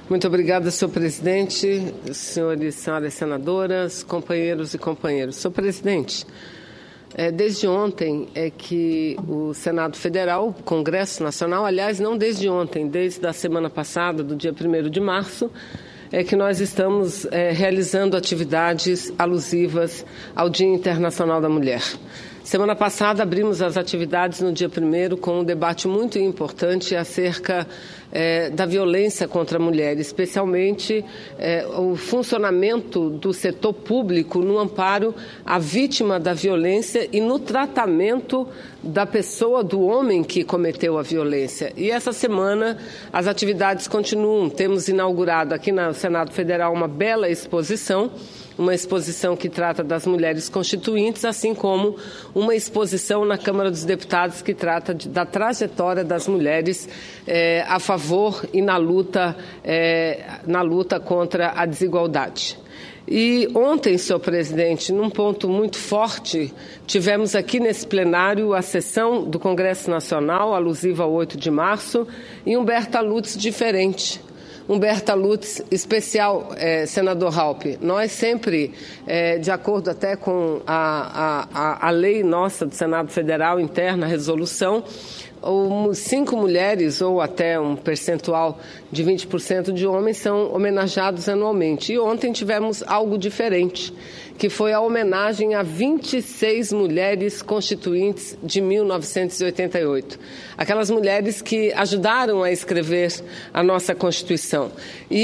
Muito obrigada, senhor presidente, senhores e senhoras senadoras, companheiros e companheiras. Senhor presidente, desde ontem é que o Senado Federal, o Congresso Nacional, aliás, não desde ontem, desde a semana passada, do dia 1º de março, é que nós estamos realizando atividades alusivas ao Dia Internacional da Mulher. Semana passada abrimos as atividades no dia 1º com um debate muito importante acerca da violência contra a mulher, especialmente o funcionamento do setor público no amparo à vítima da violência e no tratamento da pessoa, do homem que cometeu a violência. E essa semana as atividades continuam. Temos inaugurado aqui no Senado Federal uma bela exposição, uma exposição que trata das mulheres constituintes, assim como uma exposição na Câmara dos Deputados que trata da trajetória das mulheres a favor e na luta contra a desigualdade. E ontem, senhor presidente, num ponto muito forte, tivemos aqui nesse plenário a sessão do Congresso Nacional, alusiva ao 8 de março, e Humberta Lutz diferente. Humberta Lutz especial, senador Raupp. Nós sempre, de acordo até com a lei nossa do Senado Federal interna, a resolução, 5 mulheres ou até um percentual de 20% de homens são homenageados anualmente. E ontem tivemos algo diferente, que foi a homenagem a 26 mulheres constituintes de 1988. Aquelas mulheres que ajudaram a escrever a nossa Constituição.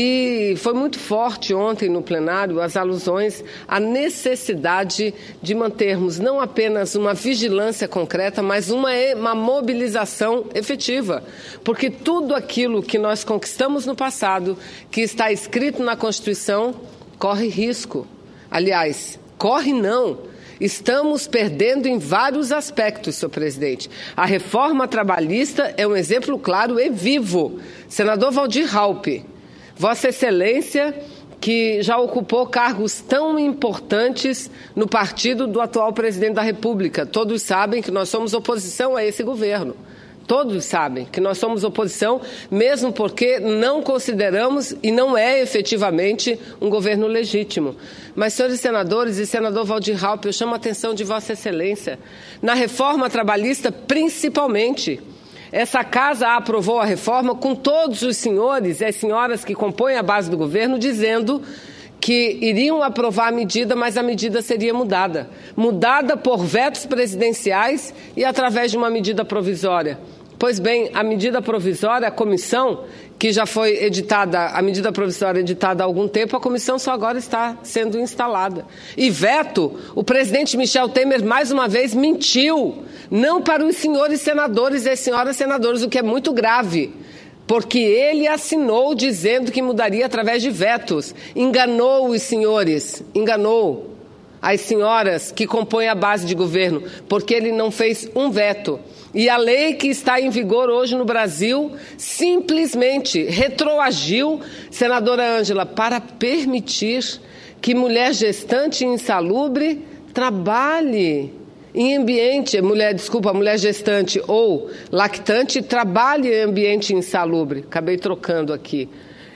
E foi muito forte ontem no plenário as alusões à necessidade de mantermos não apenas uma vigilância concreta, mas uma mobilização efetiva. Porque tudo aquilo que nós conquistamos no passado, que está escrito na Constituição, corre risco. Aliás, corre não. Estamos perdendo em vários aspectos, senhor presidente. A reforma trabalhista é um exemplo claro e vivo. Senador Waldir Raupp, Vossa Excelência, que já ocupou cargos tão importantes no partido do atual presidente da República. Todos sabem que nós somos oposição a esse governo. Todos sabem que nós somos oposição, mesmo porque não consideramos e não é efetivamente um governo legítimo. Mas, senhores senadores e senador Waldir Raupp, eu chamo a atenção de Vossa Excelência. Na reforma trabalhista, principalmente, essa casa aprovou a reforma com todos os senhores e as senhoras que compõem a base do governo dizendo que iriam aprovar a medida, mas a medida seria mudada. Mudada por vetos presidenciais e através de uma medida provisória. Pois bem, a medida provisória, a comissão, que já foi editada, a medida provisória editada há algum tempo, a comissão só agora está sendo instalada. E veto, o presidente Michel Temer, mais uma vez, mentiu, não para os senhores senadores e as senhoras senadoras, o que é muito grave, porque ele assinou dizendo que mudaria através de vetos. Enganou os senhores, enganou as senhoras que compõem a base de governo, porque ele não fez um veto. E a lei que está em vigor hoje no Brasil simplesmente retroagiu, senadora Ângela, para permitir que mulher gestante e insalubre trabalhe em ambiente, mulher gestante ou lactante trabalhe em ambiente insalubre. Acabei trocando aqui.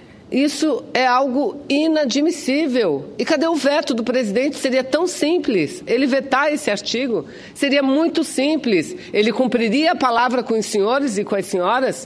Isso é algo inadmissível. E cadê o veto do presidente? Seria tão simples. Ele vetar esse artigo seria muito simples. Ele cumpriria a palavra com os senhores e com as senhoras?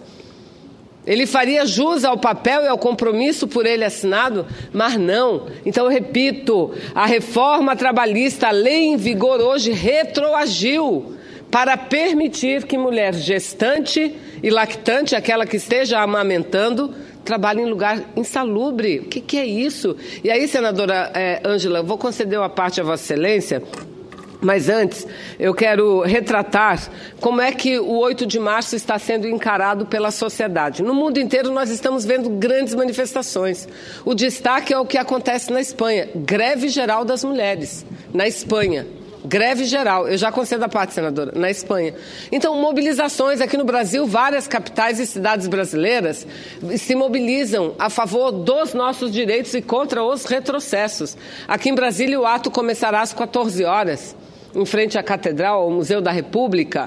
Ele faria jus ao papel e ao compromisso por ele assinado? Mas não. Então, eu repito, a reforma trabalhista, a lei em vigor hoje, retroagiu para permitir que mulher gestante e lactante, aquela que esteja amamentando, trabalha em lugar insalubre. O que é isso? E aí, senadora Ângela, vou conceder uma parte a Vossa Excelência, mas antes eu quero retratar como é que o 8 de março está sendo encarado pela sociedade. No mundo inteiro nós estamos vendo grandes manifestações. O destaque é o que acontece na Espanha, greve geral das mulheres, na Espanha. Greve geral, eu já concedo a parte, senadora, na Espanha. Então, mobilizações aqui no Brasil, várias capitais e cidades brasileiras se mobilizam a favor dos nossos direitos e contra os retrocessos. Aqui em Brasília, o ato começará às 14 horas, em frente à Catedral, ao Museu da República.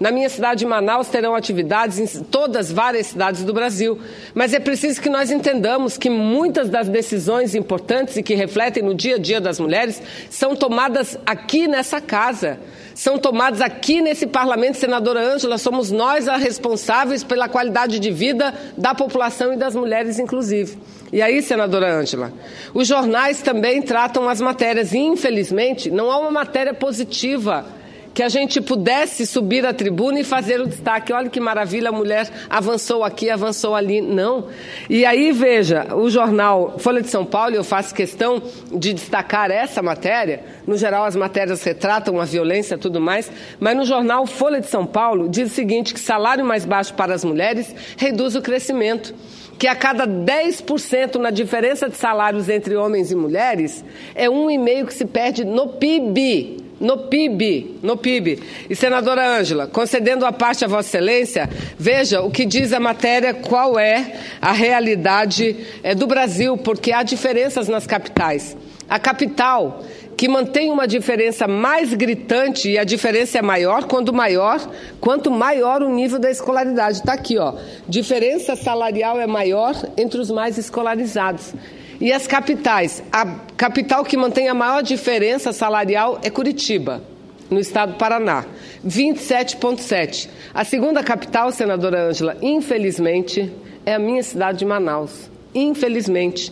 Na minha cidade de Manaus terão atividades em todas várias cidades do Brasil. Mas é preciso que nós entendamos que muitas das decisões importantes e que refletem no dia a dia das mulheres são tomadas aqui nessa casa. São tomadas aqui nesse parlamento, senadora Ângela, somos nós as responsáveis pela qualidade de vida da população e das mulheres, inclusive. E aí, senadora Ângela, os jornais também tratam as matérias e, infelizmente, não há uma matéria positiva que a gente pudesse subir à tribuna e fazer o destaque. Olha que maravilha, a mulher avançou aqui, avançou ali. Não. E aí, veja, o jornal Folha de São Paulo, eu faço questão de destacar essa matéria. No geral, as matérias retratam a violência e tudo mais, mas no jornal Folha de São Paulo diz o seguinte, que salário mais baixo para as mulheres reduz o crescimento. Que a cada 10% na diferença de salários entre homens e mulheres, é 1,5% que se perde no PIB. No PIB. E, senadora Ângela, concedendo a parte a Vossa Excelência, veja o que diz a matéria, qual é a realidade do Brasil, porque há diferenças nas capitais. A capital, que mantém uma diferença mais gritante, e a diferença é maior, quanto maior o nível da escolaridade. Está aqui, ó. Diferença salarial é maior entre os mais escolarizados. E as capitais, a capital que mantém a maior diferença salarial é Curitiba, no estado do Paraná, 27,7%. A segunda capital, senadora Ângela, infelizmente, é a minha cidade de Manaus. Infelizmente,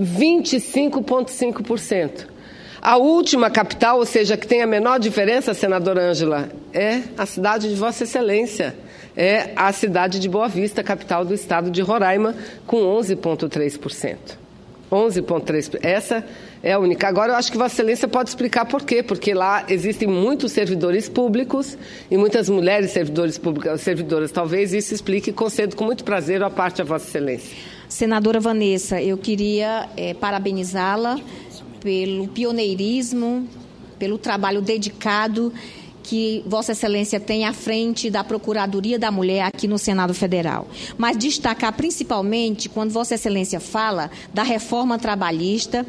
25,5%. A última capital, ou seja, que tem a menor diferença, senadora Ângela, é a cidade de Vossa Excelência. É a cidade de Boa Vista, capital do estado de Roraima, com 11,3%. 11,3%. Essa é a única. Agora, eu acho que Vossa Excelência pode explicar por quê. Porque lá existem muitos servidores públicos e muitas mulheres servidoras. Talvez isso explique e concedo com muito prazer a parte a Vossa Excelência. Senadora Vanessa, eu queria parabenizá-la pelo pioneirismo, pelo trabalho dedicado que Vossa Excelência tem à frente da Procuradoria da Mulher aqui no Senado Federal. Mas destacar principalmente quando Vossa Excelência fala da reforma trabalhista,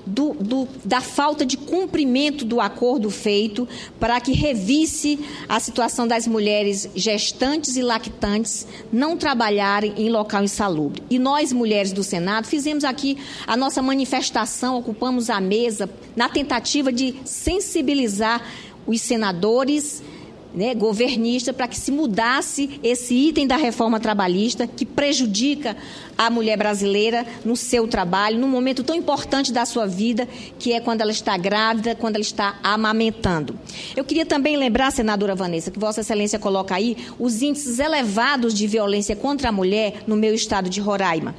da falta de cumprimento do acordo feito para que revisse a situação das mulheres gestantes e lactantes não trabalharem em local insalubre. E nós, mulheres do Senado, fizemos aqui a nossa manifestação, ocupamos a mesa na tentativa de sensibilizar os senadores, governistas, para que se mudasse esse item da reforma trabalhista que prejudica a mulher brasileira no seu trabalho, num momento tão importante da sua vida, que é quando ela está grávida, quando ela está amamentando. Eu queria também lembrar, senadora Vanessa, que Vossa Excelência coloca aí os índices elevados de violência contra a mulher no meu estado de Roraima.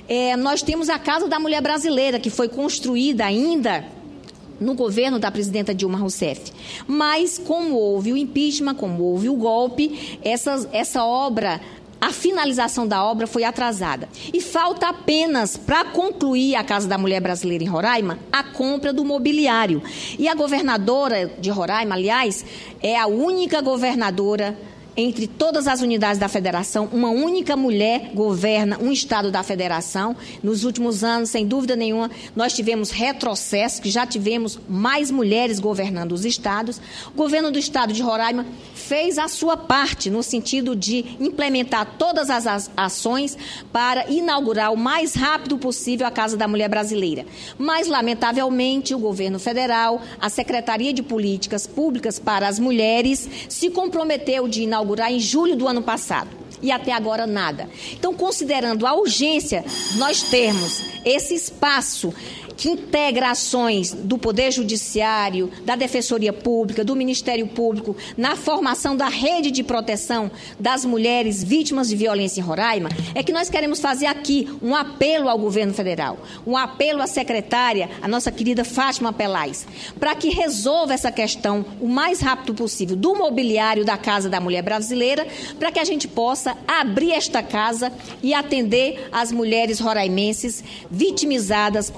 Nós temos a Casa da Mulher Brasileira, que foi construída ainda no governo da presidenta Dilma Rousseff. Mas, como houve o impeachment, como houve o golpe, essa obra, a finalização da obra foi atrasada. E falta apenas, para concluir a Casa da Mulher Brasileira em Roraima, a compra do mobiliário. E a governadora de Roraima, aliás, é a única governadora entre todas as unidades da federação, uma única mulher governa um estado da federação. Nos últimos anos, sem dúvida nenhuma, nós tivemos retrocesso, que já tivemos mais mulheres governando os estados. O governo do estado de Roraima fez a sua parte no sentido de implementar todas as ações para inaugurar o mais rápido possível a Casa da Mulher Brasileira. Mas, lamentavelmente, o governo federal, a Secretaria de Políticas Públicas para as Mulheres, se comprometeu de inaugurar em julho do ano passado. E até agora nada. Então, considerando a urgência, nós termos esse espaço que integra ações do Poder Judiciário, da Defensoria Pública, do Ministério Público, na formação da rede de proteção das mulheres vítimas de violência em Roraima, é que nós queremos fazer aqui um apelo ao governo federal, um apelo à secretária, a nossa querida Fátima Pelais, para que resolva essa questão o mais rápido possível do mobiliário da Casa da Mulher Brasileira, para que a gente possa abrir esta casa e atender as mulheres roraimenses vitimizadas pela violência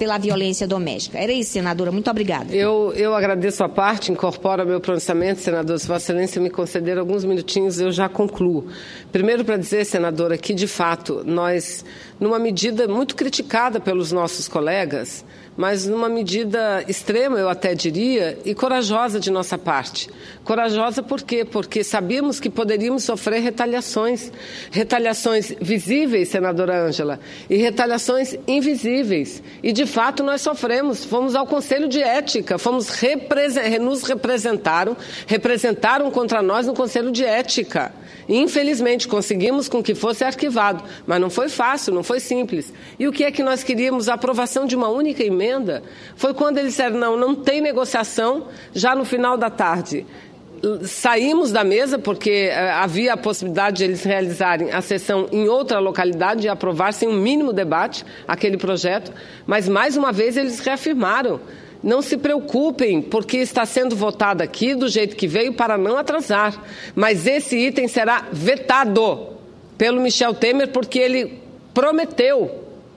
violência doméstica. Era isso, senadora. Muito obrigada. Eu agradeço a parte, incorporo meu pronunciamento, senador. Se Vossa Excelência me conceder alguns minutinhos, eu já concluo. Primeiro, para dizer, senadora, que, de fato, nós, numa medida muito criticada pelos nossos colegas, mas numa medida extrema, eu até diria, e corajosa de nossa parte. Corajosa por quê? Porque sabíamos que poderíamos sofrer retaliações visíveis, senadora Ângela, e retaliações invisíveis. E, de fato, nós sofremos. Fomos ao Conselho de Ética, nos representaram contra nós no Conselho de Ética. E, infelizmente, conseguimos com que fosse arquivado. Mas não foi fácil, não foi simples. E o que é que nós queríamos? A aprovação de uma única emenda. Foi quando eles disseram, não tem negociação, já no final da tarde. Saímos da mesa, porque havia a possibilidade de eles realizarem a sessão em outra localidade e aprovar sem um mínimo debate aquele projeto. Mas, mais uma vez, eles reafirmaram. Não se preocupem, porque está sendo votado aqui do jeito que veio para não atrasar. Mas esse item será vetado pelo Michel Temer, porque ele prometeu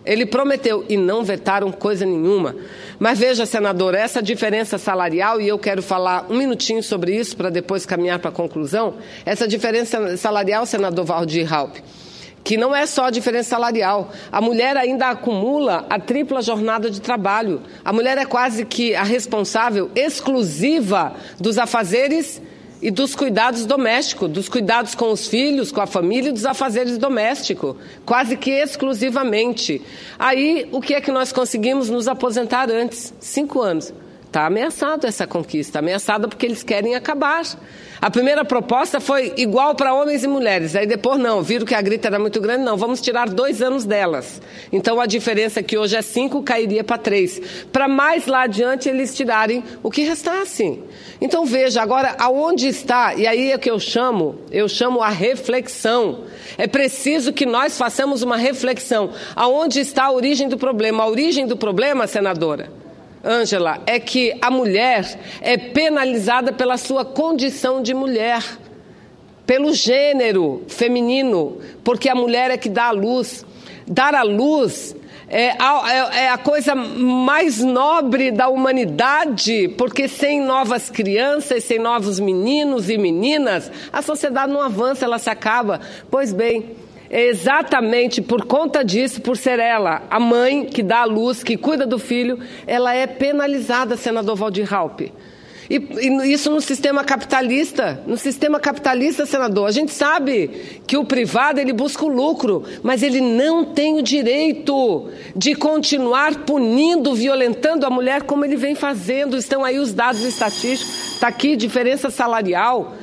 e não vetaram coisa nenhuma. Mas veja, senador, essa diferença salarial, e eu quero falar um minutinho sobre isso para depois caminhar para a conclusão, essa diferença salarial, senador Waldir Raupp, que não é só a diferença salarial. A mulher ainda acumula a tripla jornada de trabalho. A mulher é quase que a responsável exclusiva dos afazeres e dos cuidados domésticos, dos cuidados com os filhos, com a família e dos afazeres domésticos, quase que exclusivamente. Aí, o que é que nós conseguimos nos aposentar antes? 5 anos. Está ameaçado essa conquista, ameaçada porque eles querem acabar. A primeira proposta foi igual para homens e mulheres, aí depois viram que a grita era muito grande, vamos tirar 2 anos delas. Então a diferença que hoje é 5 cairia para 3. Para mais lá adiante eles tirarem o que restasse. Então veja, agora aonde está, e aí é que eu chamo a reflexão. É preciso que nós façamos uma reflexão. Aonde está a origem do problema? A origem do problema, senadora Ângela, é que a mulher é penalizada pela sua condição de mulher, pelo gênero feminino, porque a mulher é que dá à luz. Dar à luz é a coisa mais nobre da humanidade, porque sem novas crianças, sem novos meninos e meninas, a sociedade não avança, ela se acaba. Pois bem, é exatamente por conta disso, por ser ela a mãe que dá à luz, que cuida do filho, ela é penalizada, senador Waldir Raupp. E isso no sistema capitalista. No sistema capitalista, senador, a gente sabe que o privado ele busca o lucro, mas ele não tem o direito de continuar punindo, violentando a mulher como ele vem fazendo. Estão aí os dados estatísticos, está aqui diferença salarial.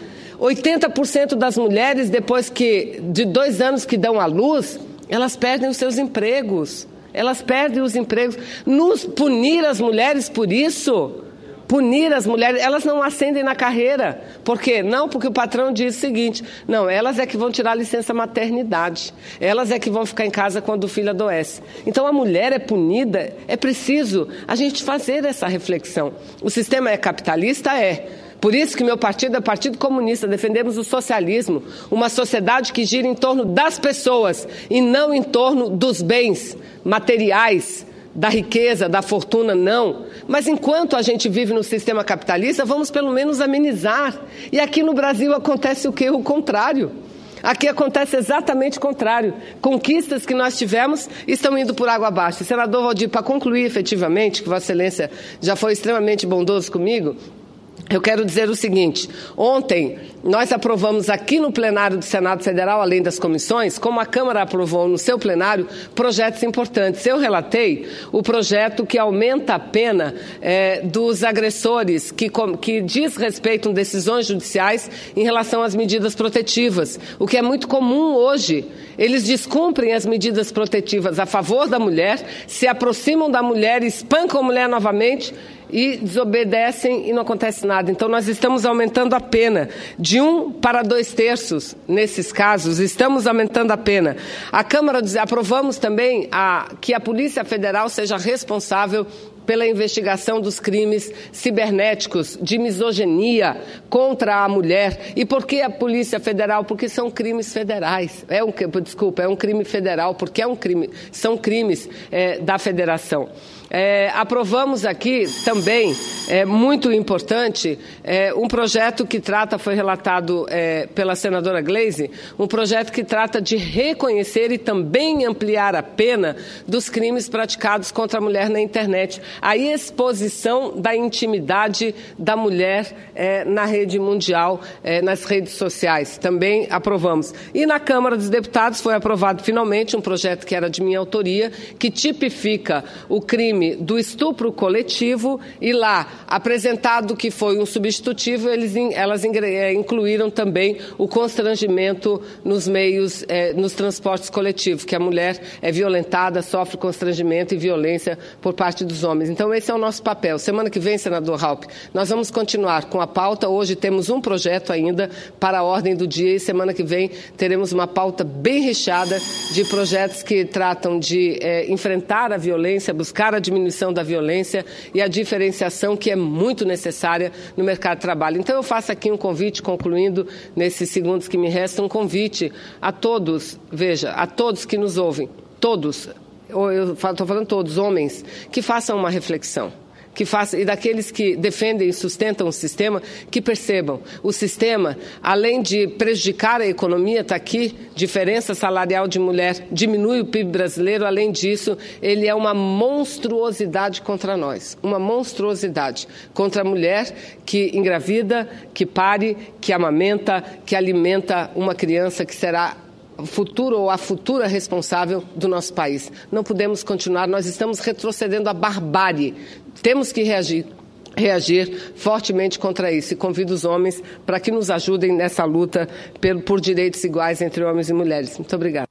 80% das mulheres, depois de 2 anos que dão à luz, elas perdem os seus empregos. Elas perdem os empregos. Nos punir as mulheres por isso, punir as mulheres, elas não ascendem na carreira. Por quê? Não, porque o patrão diz o seguinte, elas é que vão tirar a licença maternidade. Elas é que vão ficar em casa quando o filho adoece. Então a mulher é punida, é preciso a gente fazer essa reflexão. O sistema é capitalista? É. Por isso que meu partido é o Partido Comunista, defendemos o socialismo, uma sociedade que gira em torno das pessoas e não em torno dos bens materiais, da riqueza, da fortuna, não. Mas enquanto a gente vive no sistema capitalista, vamos pelo menos amenizar. E aqui no Brasil acontece o quê? O contrário. Aqui acontece exatamente o contrário. Conquistas que nós tivemos estão indo por água abaixo. Senador Waldir, para concluir efetivamente, que Vossa Excelência já foi extremamente bondoso comigo, eu quero dizer o seguinte, ontem nós aprovamos aqui no plenário do Senado Federal, além das comissões, como a Câmara aprovou no seu plenário, projetos importantes. Eu relatei o projeto que aumenta a pena dos agressores que diz respeito a decisões judiciais em relação às medidas protetivas, o que é muito comum hoje. Eles descumprem as medidas protetivas a favor da mulher, se aproximam da mulher, espancam a mulher novamente e desobedecem e não acontece nada. Então, nós estamos aumentando a pena de 1 para 2 terços nesses casos. Estamos aumentando a pena. A Câmara aprovamos também que a Polícia Federal seja responsável pela investigação dos crimes cibernéticos, de misoginia contra a mulher. E por que a Polícia Federal? Porque são crimes federais. É um crime federal, porque são crimes da federação. Aprovamos aqui também, muito importante, um projeto que foi relatado pela senadora Gleisi, um projeto que trata de reconhecer e também ampliar a pena dos crimes praticados contra a mulher na internet. A exposição da intimidade da mulher na rede mundial, nas redes sociais. Também aprovamos. E na Câmara dos Deputados foi aprovado finalmente um projeto que era de minha autoria, que tipifica o crime do estupro coletivo e lá, apresentado que foi um substitutivo, elas incluíram também o constrangimento nos meios, nos transportes coletivos, que a mulher é violentada, sofre constrangimento e violência por parte dos homens. Então, esse é o nosso papel. Semana que vem, senador Raupp, nós vamos continuar com a pauta. Hoje temos um projeto ainda para a ordem do dia e semana que vem teremos uma pauta bem recheada de projetos que tratam de enfrentar a violência, buscar a diminuição da violência e a diferenciação que é muito necessária no mercado de trabalho. Então, eu faço aqui um convite, concluindo nesses segundos que me restam, um convite a todos, veja, a todos que nos ouvem, todos, eu estou falando todos, homens, que façam uma reflexão. E daqueles que defendem e sustentam o sistema, que percebam, o sistema, além de prejudicar a economia, está aqui, diferença salarial de mulher, diminui o PIB brasileiro, além disso, ele é uma monstruosidade contra nós, uma monstruosidade contra a mulher que engravida, que pare, que amamenta, que alimenta uma criança que será o futuro ou a futura responsável do nosso país. Não podemos continuar, nós estamos retrocedendo à barbárie. Temos que reagir fortemente contra isso e convido os homens para que nos ajudem nessa luta por direitos iguais entre homens e mulheres. Muito obrigada.